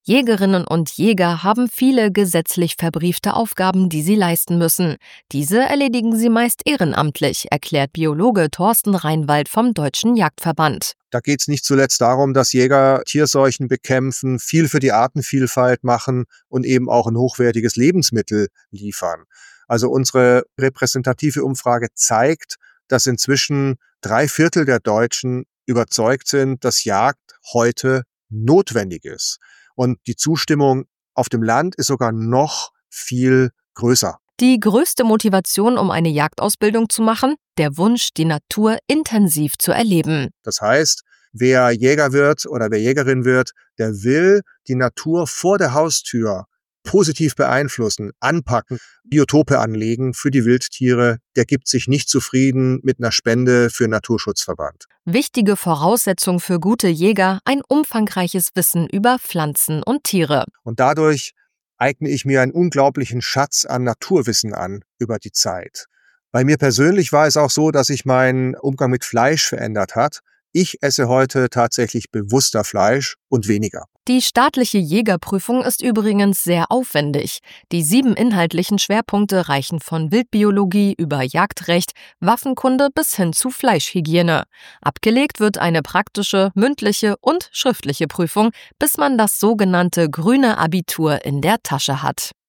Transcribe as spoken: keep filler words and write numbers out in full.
Jägerinnen und Jäger haben viele gesetzlich verbriefte Aufgaben, die sie leisten müssen. Diese erledigen sie meist ehrenamtlich, erklärt Biologe Thorsten Reinwald vom Deutschen Jagdverband. Da geht es nicht zuletzt darum, dass Jäger Tierseuchen bekämpfen, viel für die Artenvielfalt machen und eben auch ein hochwertiges Lebensmittel liefern. Also unsere repräsentative Umfrage zeigt, dass inzwischen drei Viertel der Deutschen überzeugt sind, dass Jagd heute notwendig ist. Und die Zustimmung auf dem Land ist sogar noch viel größer. Die größte Motivation, um eine Jagdausbildung zu machen? Der Wunsch, die Natur intensiv zu erleben. Das heißt, wer Jäger wird oder wer Jägerin wird, der will die Natur vor der Haustür positiv beeinflussen, anpacken, Biotope anlegen für die Wildtiere. Der gibt sich nicht zufrieden mit einer Spende für den Naturschutzverband. Wichtige Voraussetzung für gute Jäger: ein umfangreiches Wissen über Pflanzen und Tiere. Und dadurch eigne ich mir einen unglaublichen Schatz an Naturwissen an über die Zeit. Bei mir persönlich war es auch so, dass sich mein Umgang mit Fleisch verändert hat. Ich esse heute tatsächlich bewusster Fleisch und weniger. Die staatliche Jägerprüfung ist übrigens sehr aufwendig. Die sieben inhaltlichen Schwerpunkte reichen von Wildbiologie über Jagdrecht, Waffenkunde bis hin zu Fleischhygiene. Abgelegt wird eine praktische, mündliche und schriftliche Prüfung, bis man das sogenannte grüne Abitur in der Tasche hat.